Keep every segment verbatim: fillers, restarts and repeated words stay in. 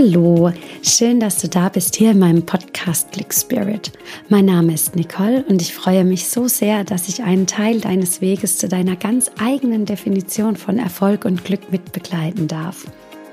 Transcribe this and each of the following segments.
Hallo, schön, dass du da bist hier in meinem Podcast Click Spirit. Mein Name ist Nicole und ich freue mich so sehr, dass ich einen Teil deines Weges zu deiner ganz eigenen Definition von Erfolg und Glück mit begleiten darf.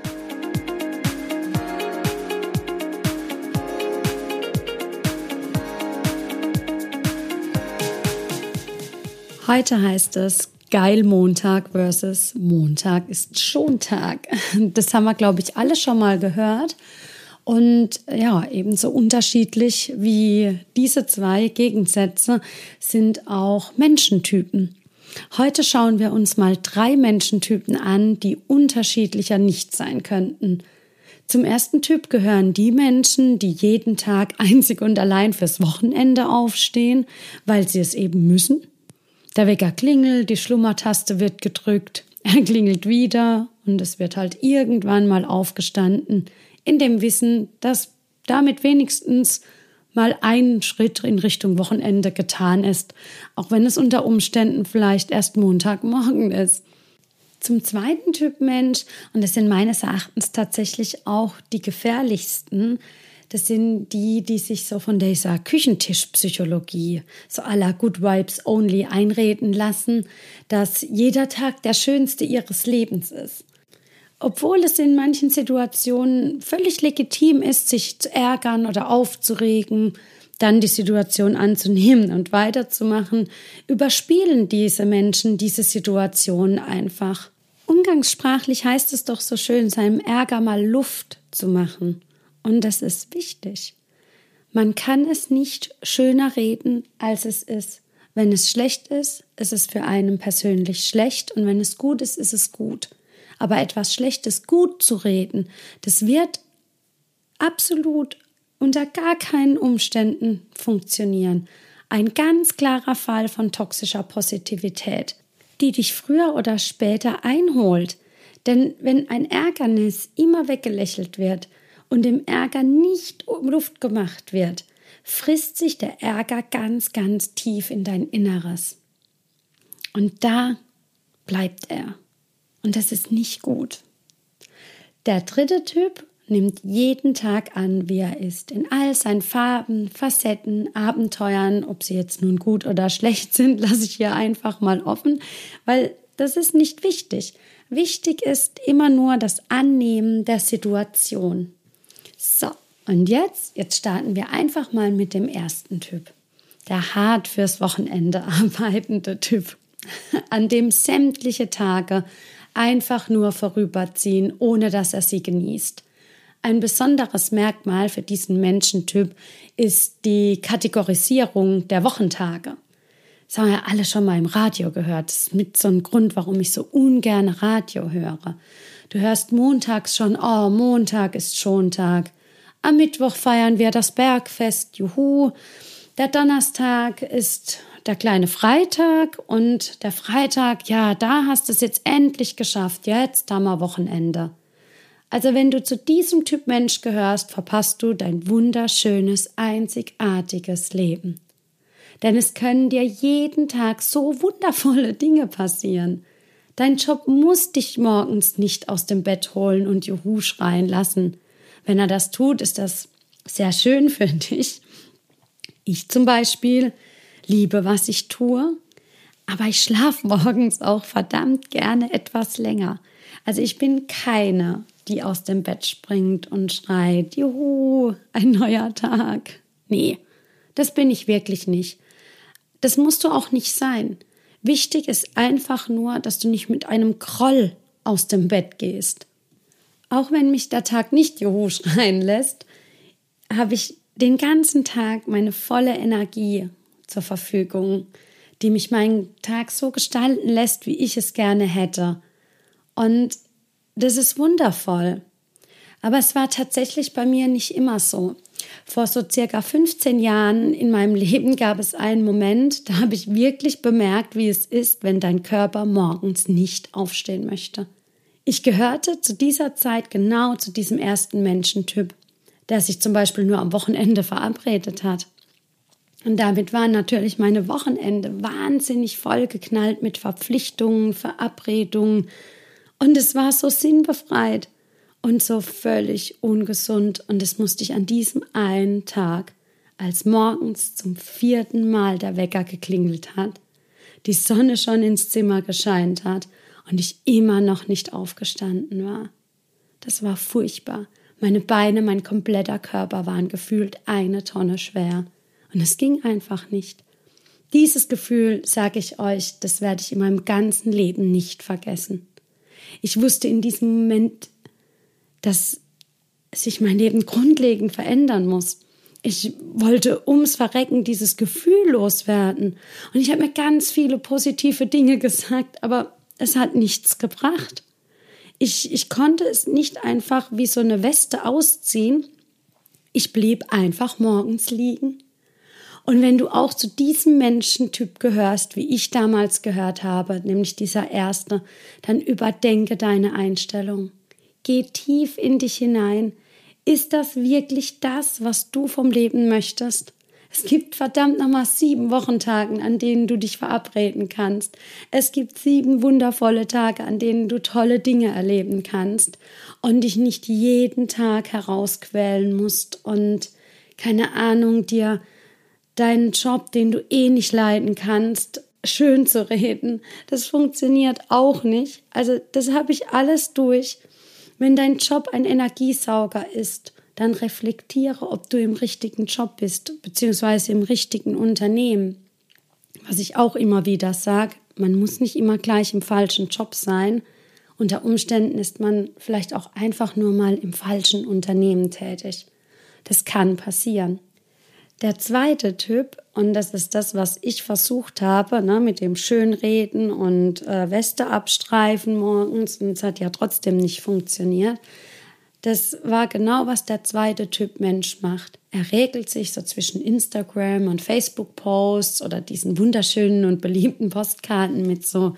Heute heißt es Geil Montag versus Montag ist Schontag. Das haben wir, glaube ich, alle schon mal gehört. Und ja, ebenso unterschiedlich wie diese zwei Gegensätze sind auch Menschentypen. Heute schauen wir uns mal drei Menschentypen an, die unterschiedlicher nicht sein könnten. Zum ersten Typ gehören die Menschen, die jeden Tag einzig und allein fürs Wochenende aufstehen, weil sie es eben müssen. Der Wecker klingelt, die Schlummertaste wird gedrückt, er klingelt wieder und es wird halt irgendwann mal aufgestanden, in dem Wissen, dass damit wenigstens mal ein Schritt in Richtung Wochenende getan ist, auch wenn es unter Umständen vielleicht erst Montagmorgen ist. Zum zweiten Typ Mensch, und das sind meines Erachtens tatsächlich auch die gefährlichsten, das sind die, die sich so von dieser Küchentischpsychologie, so à la Good Vibes Only einreden lassen, dass jeder Tag der schönste ihres Lebens ist. Obwohl es in manchen Situationen völlig legitim ist, sich zu ärgern oder aufzuregen, dann die Situation anzunehmen und weiterzumachen, überspielen diese Menschen diese Situation einfach. Umgangssprachlich heißt es doch so schön, seinem Ärger mal Luft zu machen. Und das ist wichtig. Man kann es nicht schöner reden, als es ist. Wenn es schlecht ist, ist es für einen persönlich schlecht und wenn es gut ist, ist es gut. Aber etwas Schlechtes gut zu reden, das wird absolut unter gar keinen Umständen funktionieren. Ein ganz klarer Fall von toxischer Positivität, die dich früher oder später einholt. Denn wenn ein Ärgernis immer weggelächelt wird, und dem Ärger nicht Luft gemacht wird, frisst sich der Ärger ganz, ganz tief in dein Inneres. Und da bleibt er. Und das ist nicht gut. Der dritte Typ nimmt jeden Tag an, wie er ist. In all seinen Farben, Facetten, Abenteuern, ob sie jetzt nun gut oder schlecht sind, lasse ich hier einfach mal offen, weil das ist nicht wichtig. Wichtig ist immer nur das Annehmen der Situation. So, und jetzt, jetzt starten wir einfach mal mit dem ersten Typ. Der hart fürs Wochenende arbeitende Typ, an dem sämtliche Tage einfach nur vorüberziehen, ohne dass er sie genießt. Ein besonderes Merkmal für diesen Menschentyp ist die Kategorisierung der Wochentage. Das haben wir alle schon mal im Radio gehört. Das ist mit so einem Grund, warum ich so ungern Radio höre. Du hörst montags schon, oh, Montag ist Schontag. Am Mittwoch feiern wir das Bergfest, juhu. Der Donnerstag ist der kleine Freitag und der Freitag, ja, da hast du es jetzt endlich geschafft, jetzt haben wir Wochenende. Also wenn du zu diesem Typ Mensch gehörst, verpasst du dein wunderschönes, einzigartiges Leben. Denn es können dir jeden Tag so wundervolle Dinge passieren. Dein Job muss dich morgens nicht aus dem Bett holen und Juhu schreien lassen. Wenn er das tut, ist das sehr schön für dich. Ich zum Beispiel liebe, was ich tue, aber ich schlafe morgens auch verdammt gerne etwas länger. Also ich bin keine, die aus dem Bett springt und schreit, Juhu, ein neuer Tag. Nee, das bin ich wirklich nicht. Das musst du auch nicht sein. Wichtig ist einfach nur, dass du nicht mit einem Groll aus dem Bett gehst. Auch wenn mich der Tag nicht Juhu schreien lässt, habe ich den ganzen Tag meine volle Energie zur Verfügung, die mich meinen Tag so gestalten lässt, wie ich es gerne hätte. Und das ist wundervoll. Aber es war tatsächlich bei mir nicht immer so. Vor so circa fünfzehn Jahren in meinem Leben gab es einen Moment, da habe ich wirklich bemerkt, wie es ist, wenn dein Körper morgens nicht aufstehen möchte. Ich gehörte zu dieser Zeit genau zu diesem ersten Menschentyp, der sich zum Beispiel nur am Wochenende verabredet hat. Und damit waren natürlich meine Wochenende wahnsinnig vollgeknallt mit Verpflichtungen, Verabredungen. Und es war so sinnbefreit. und so völlig ungesund. Und das musste ich an diesem einen Tag, als morgens zum vierten Mal der Wecker geklingelt hat, die Sonne schon ins Zimmer gescheint hat und ich immer noch nicht aufgestanden war. Das war furchtbar. Meine Beine, mein kompletter Körper waren gefühlt eine Tonne schwer. Und es ging einfach nicht. Dieses Gefühl, sage ich euch, das werde ich in meinem ganzen Leben nicht vergessen. Ich wusste in diesem Moment, dass sich mein Leben grundlegend verändern muss. Ich wollte ums Verrecken dieses Gefühl loswerden. Und ich habe mir ganz viele positive Dinge gesagt, aber es hat nichts gebracht. Ich, ich konnte es nicht einfach wie so eine Weste ausziehen. Ich blieb einfach morgens liegen. Und wenn du auch zu diesem Menschentyp gehörst, wie ich damals gehört habe, nämlich dieser Erste, dann überdenke deine Einstellung. Geh tief in dich hinein. Ist das wirklich das, was du vom Leben möchtest? Es gibt verdammt nochmal sieben Wochentagen, an denen du dich verabreden kannst. Es gibt sieben wundervolle Tage, an denen du tolle Dinge erleben kannst und dich nicht jeden Tag herausquälen musst und, keine Ahnung, dir deinen Job, den du eh nicht leiden kannst, schön zu reden. Das funktioniert auch nicht. Also das habe ich alles durch. Wenn dein Job ein Energiesauger ist, dann reflektiere, ob du im richtigen Job bist, beziehungsweise im richtigen Unternehmen. Was ich auch immer wieder sage, man muss nicht immer gleich im falschen Job sein. Unter Umständen ist man vielleicht auch einfach nur mal im falschen Unternehmen tätig. Das kann passieren. Der zweite Typ, und das ist das, was ich versucht habe, ne, mit dem Schönreden und äh, Weste abstreifen morgens, und es hat ja trotzdem nicht funktioniert. Das war genau, was der zweite Typ Mensch macht. Er regelt sich so zwischen Instagram und Facebook-Posts oder diesen wunderschönen und beliebten Postkarten mit so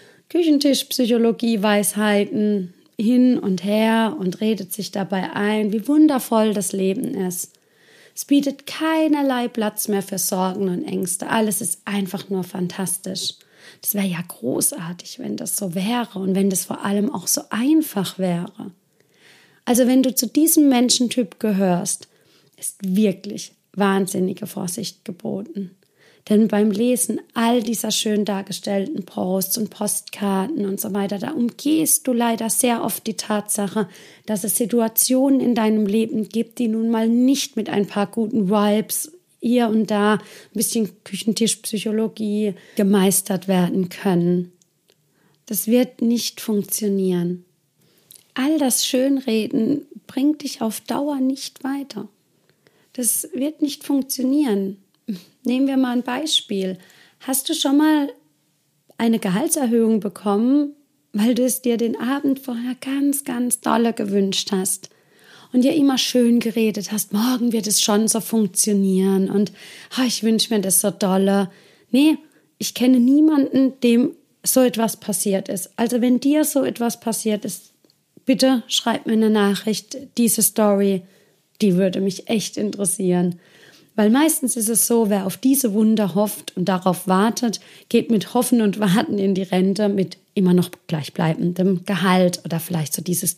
Küchentischpsychologie-Weisheiten hin und her und redet sich dabei ein, wie wundervoll das Leben ist. Es bietet keinerlei Platz mehr für Sorgen und Ängste. Alles ist einfach nur fantastisch. Das wäre ja großartig, wenn das so wäre und wenn das vor allem auch so einfach wäre. Also wenn du zu diesem Menschentyp gehörst, ist wirklich wahnsinnige Vorsicht geboten. Denn beim Lesen all dieser schön dargestellten Posts und Postkarten und so weiter, da umgehst du leider sehr oft die Tatsache, dass es Situationen in deinem Leben gibt, die nun mal nicht mit ein paar guten Vibes hier und da ein bisschen Küchentischpsychologie gemeistert werden können. Das wird nicht funktionieren. All das Schönreden bringt dich auf Dauer nicht weiter. Das wird nicht funktionieren. Nehmen wir mal ein Beispiel. Hast du schon mal eine Gehaltserhöhung bekommen, weil du es dir den Abend vorher ganz, ganz dolle gewünscht hast und dir immer schön geredet hast, morgen wird es schon so funktionieren und oh, ich wünsche mir das so dolle. Nee, ich kenne niemanden, dem so etwas passiert ist. Also wenn dir so etwas passiert ist, bitte schreib mir eine Nachricht, diese Story, die würde mich echt interessieren. Weil meistens ist es so, wer auf diese Wunder hofft und darauf wartet, geht mit Hoffen und Warten in die Rente mit immer noch gleichbleibendem Gehalt oder vielleicht so dieses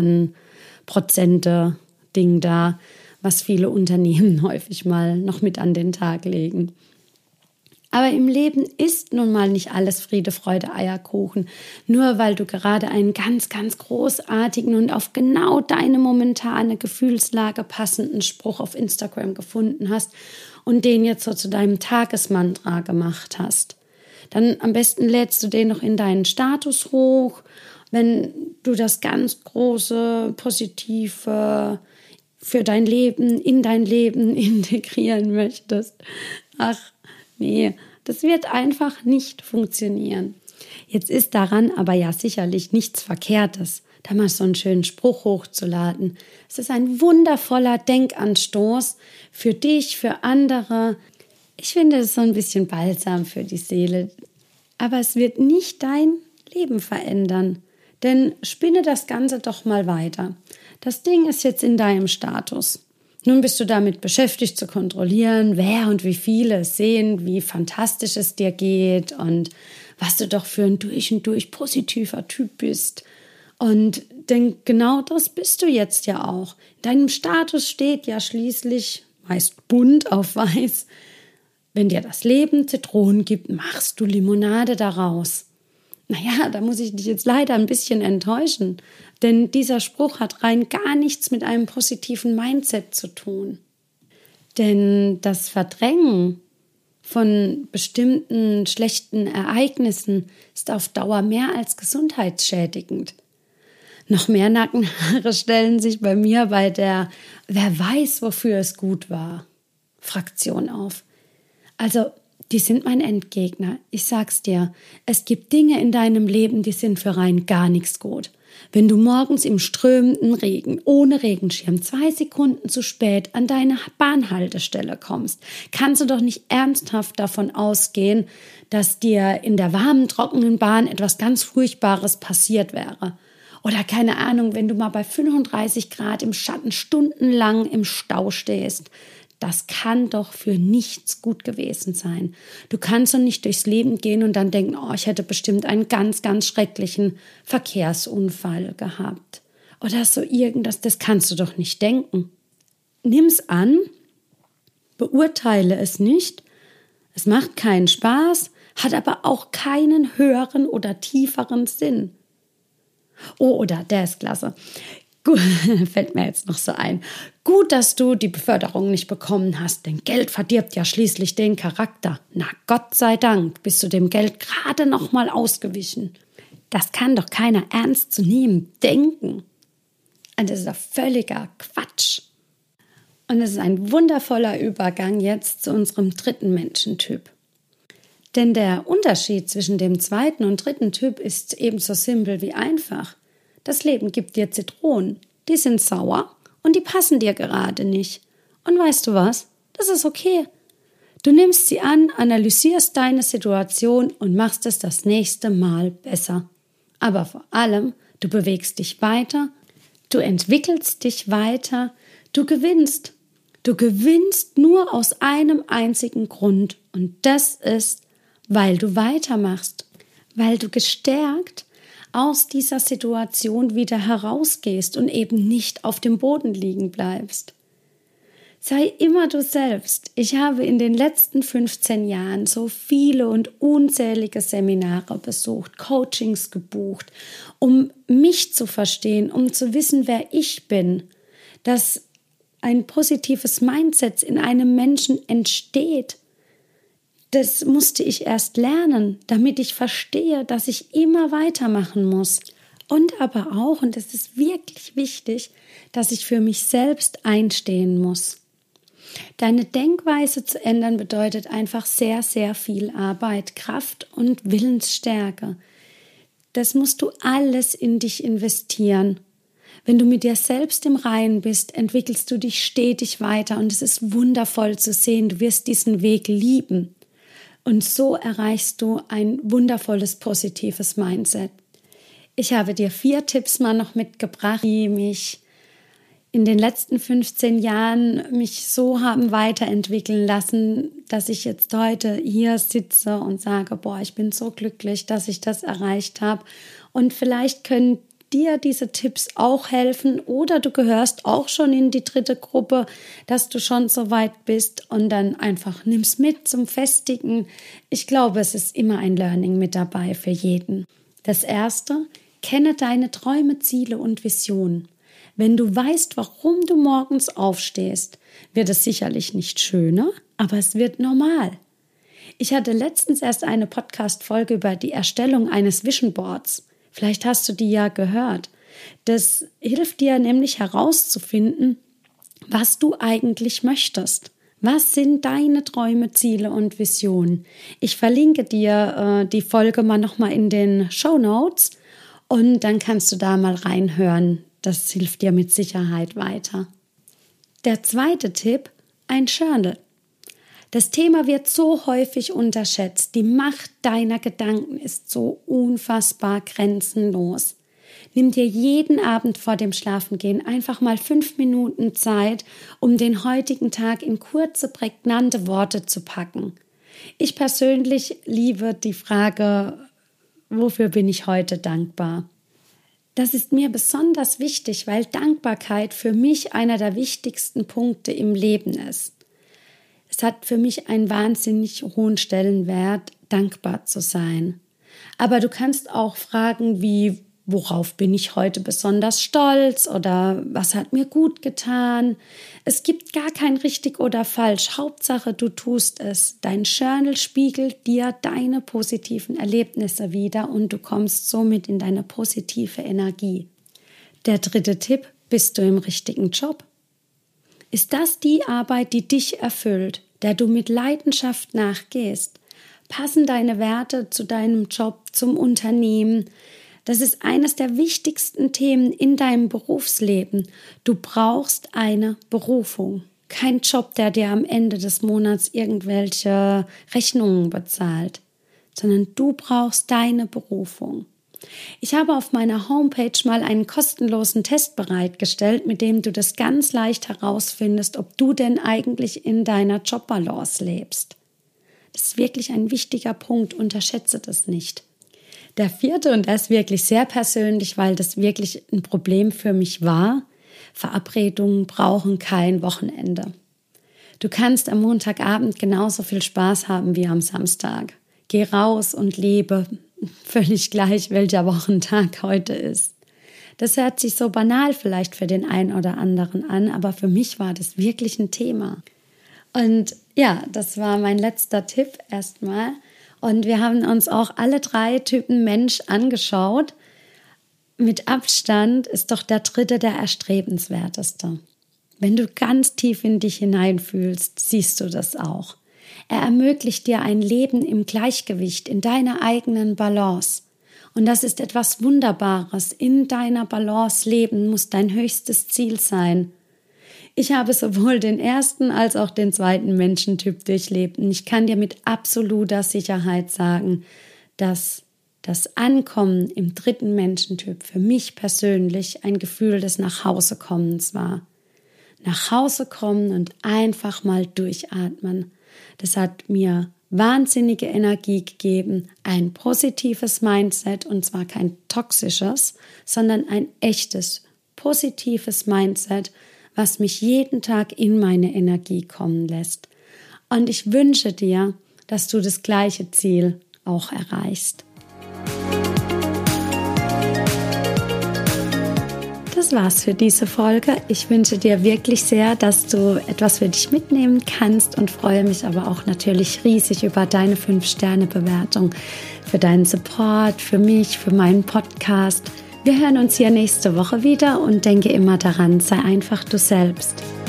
Gießkannen-Prozente-Ding da, was viele Unternehmen häufig mal noch mit an den Tag legen. Aber im Leben ist nun mal nicht alles Friede, Freude, Eierkuchen. Nur weil du gerade einen ganz, ganz großartigen und auf genau deine momentane Gefühlslage passenden Spruch auf Instagram gefunden hast und den jetzt so zu deinem Tagesmantra gemacht hast. Dann am besten lädst du den noch in deinen Status hoch, wenn du das ganz große, positive für dein Leben, in dein Leben integrieren möchtest. Ach, nee, das wird einfach nicht funktionieren. Jetzt ist daran aber ja sicherlich nichts Verkehrtes, da mal so einen schönen Spruch hochzuladen. Es ist ein wundervoller Denkanstoß für dich, für andere. Ich finde es so ein bisschen balsam für die Seele. Aber es wird nicht dein Leben verändern. Denn spinne das Ganze doch mal weiter. Das Ding ist jetzt in deinem Status. Nun bist du damit beschäftigt zu kontrollieren, wer und wie viele es sehen, wie fantastisch es dir geht und was du doch für ein durch und durch positiver Typ bist. Und denn genau das bist du jetzt ja auch. In deinem Status steht ja schließlich, meist bunt auf weiß, wenn dir das Leben Zitronen gibt, machst du Limonade daraus. Naja, da muss ich dich jetzt leider ein bisschen enttäuschen, denn dieser Spruch hat rein gar nichts mit einem positiven Mindset zu tun. Denn das Verdrängen von bestimmten schlechten Ereignissen ist auf Dauer mehr als gesundheitsschädigend. Noch mehr Nackenhaare stellen sich bei mir bei der "Wer weiß, wofür es gut war" Fraktion auf. Also, die sind mein Endgegner. Ich sag's dir, es gibt Dinge in deinem Leben, die sind für rein gar nichts gut. Wenn du morgens im strömenden Regen, ohne Regenschirm, zwei Sekunden zu spät an deine Bahnhaltestelle kommst, kannst du doch nicht ernsthaft davon ausgehen, dass dir in der warmen, trockenen Bahn etwas ganz Furchtbares passiert wäre. Oder keine Ahnung, wenn du mal bei fünfunddreißig Grad im Schatten stundenlang im Stau stehst. Das kann doch für nichts gut gewesen sein. Du kannst doch nicht durchs Leben gehen und dann denken, oh, ich hätte bestimmt einen ganz, ganz schrecklichen Verkehrsunfall gehabt. Oder so irgendwas, das kannst du doch nicht denken. Nimm's an, beurteile es nicht. Es macht keinen Spaß, hat aber auch keinen höheren oder tieferen Sinn. Oh, oder der ist klasse. Gut, fällt mir jetzt noch so ein. Gut, dass du die Beförderung nicht bekommen hast, denn Geld verdirbt ja schließlich den Charakter. Na Gott sei Dank bist du dem Geld gerade noch mal ausgewichen. Das kann doch keiner ernst zu nehmen denken. Und das ist doch völliger Quatsch. Und es ist ein wundervoller Übergang jetzt zu unserem dritten Menschentyp. Denn der Unterschied zwischen dem zweiten und dritten Typ ist ebenso simpel wie einfach. Das Leben gibt dir Zitronen, die sind sauer und die passen dir gerade nicht. Und weißt du was? Das ist okay. Du nimmst sie an, analysierst deine Situation und machst es das nächste Mal besser. Aber vor allem, du bewegst dich weiter, du entwickelst dich weiter, du gewinnst. Du gewinnst nur aus einem einzigen Grund und das ist, weil du weitermachst, weil du gestärkt aus dieser Situation wieder herausgehst und eben nicht auf dem Boden liegen bleibst. Sei immer du selbst. Ich habe in den letzten fünfzehn Jahren so viele und unzählige Seminare besucht, Coachings gebucht, um mich zu verstehen, um zu wissen, wer ich bin, dass ein positives Mindset in einem Menschen entsteht. Das musste ich erst lernen, damit ich verstehe, dass ich immer weitermachen muss. Und aber auch, und das ist wirklich wichtig, dass ich für mich selbst einstehen muss. Deine Denkweise zu ändern bedeutet einfach sehr, sehr viel Arbeit, Kraft und Willensstärke. Das musst du alles in dich investieren. Wenn du mit dir selbst im Reinen bist, entwickelst du dich stetig weiter und es ist wundervoll zu sehen, du wirst diesen Weg lieben. Und so erreichst du ein wundervolles, positives Mindset. Ich habe dir vier Tipps mal noch mitgebracht, die mich in den letzten fünfzehn Jahren mich so haben weiterentwickeln lassen, dass ich jetzt heute hier sitze und sage, boah, ich bin so glücklich, dass ich das erreicht habe. Und vielleicht können dir diese Tipps auch helfen oder du gehörst auch schon in die dritte Gruppe, dass du schon so weit bist und dann einfach nimm's mit zum Festigen. Ich glaube, es ist immer ein Learning mit dabei für jeden. Das erste, kenne deine Träume, Ziele und Visionen. Wenn du weißt, warum du morgens aufstehst, wird es sicherlich nicht schöner, aber es wird normal. Ich hatte letztens erst eine Podcast-Folge über die Erstellung eines Vision Boards. Vielleicht hast du die ja gehört. Das hilft dir nämlich herauszufinden, was du eigentlich möchtest. Was sind deine Träume, Ziele und Visionen? Ich verlinke dir äh, die Folge mal nochmal in den Shownotes und dann kannst du da mal reinhören. Das hilft dir mit Sicherheit weiter. Der zweite Tipp, ein Journal. Das Thema wird so häufig unterschätzt. Die Macht deiner Gedanken ist so unfassbar grenzenlos. Nimm dir jeden Abend vor dem Schlafengehen einfach mal fünf Minuten Zeit, um den heutigen Tag in kurze, prägnante Worte zu packen. Ich persönlich liebe die Frage, wofür bin ich heute dankbar? Das ist mir besonders wichtig, weil Dankbarkeit für mich einer der wichtigsten Punkte im Leben ist. Es hat für mich einen wahnsinnig hohen Stellenwert, dankbar zu sein. Aber du kannst auch fragen, wie, worauf bin ich heute besonders stolz oder was hat mir gut getan? Es gibt gar kein richtig oder falsch. Hauptsache, du tust es. Dein Journal spiegelt dir deine positiven Erlebnisse wider und du kommst somit in deine positive Energie. Der dritte Tipp, bist du im richtigen Job? Ist das die Arbeit, die dich erfüllt, der du mit Leidenschaft nachgehst? Passen deine Werte zu deinem Job, zum Unternehmen? Das ist eines der wichtigsten Themen in deinem Berufsleben. Du brauchst eine Berufung. Kein Job, der dir am Ende des Monats irgendwelche Rechnungen bezahlt, sondern du brauchst deine Berufung. Ich habe auf meiner Homepage mal einen kostenlosen Test bereitgestellt, mit dem du das ganz leicht herausfindest, ob du denn eigentlich in deiner Jobbalance lebst. Das ist wirklich ein wichtiger Punkt, unterschätze das nicht. Der vierte, und das ist wirklich sehr persönlich, weil das wirklich ein Problem für mich war, Verabredungen brauchen kein Wochenende. Du kannst am Montagabend genauso viel Spaß haben wie am Samstag. Geh raus und lebe, völlig gleich, welcher Wochentag heute ist. Das hört sich so banal vielleicht für den einen oder anderen an, aber für mich war das wirklich ein Thema. Und ja, das war mein letzter Tipp erstmal. Und wir haben uns auch alle drei Typen Mensch angeschaut. Mit Abstand ist doch der dritte der erstrebenswerteste. Wenn du ganz tief in dich hineinfühlst, siehst du das auch. Er ermöglicht dir ein Leben im Gleichgewicht, in deiner eigenen Balance. Und das ist etwas Wunderbares. In deiner Balance leben muss dein höchstes Ziel sein. Ich habe sowohl den ersten als auch den zweiten Menschentyp durchlebt. Und ich kann dir mit absoluter Sicherheit sagen, dass das Ankommen im dritten Menschentyp für mich persönlich ein Gefühl des Nachhausekommens war. Nach Hause kommen und einfach mal durchatmen. Das hat mir wahnsinnige Energie gegeben, ein positives Mindset, und zwar kein toxisches, sondern ein echtes, positives Mindset, was mich jeden Tag in meine Energie kommen lässt. Und ich wünsche dir, dass du das gleiche Ziel auch erreichst. Das war's für diese Folge. Ich wünsche dir wirklich sehr, dass du etwas für dich mitnehmen kannst und freue mich aber auch natürlich riesig über deine fünf Sterne Bewertung, für deinen Support, für mich, für meinen Podcast. Wir hören uns hier nächste Woche wieder und denke immer daran, sei einfach du selbst.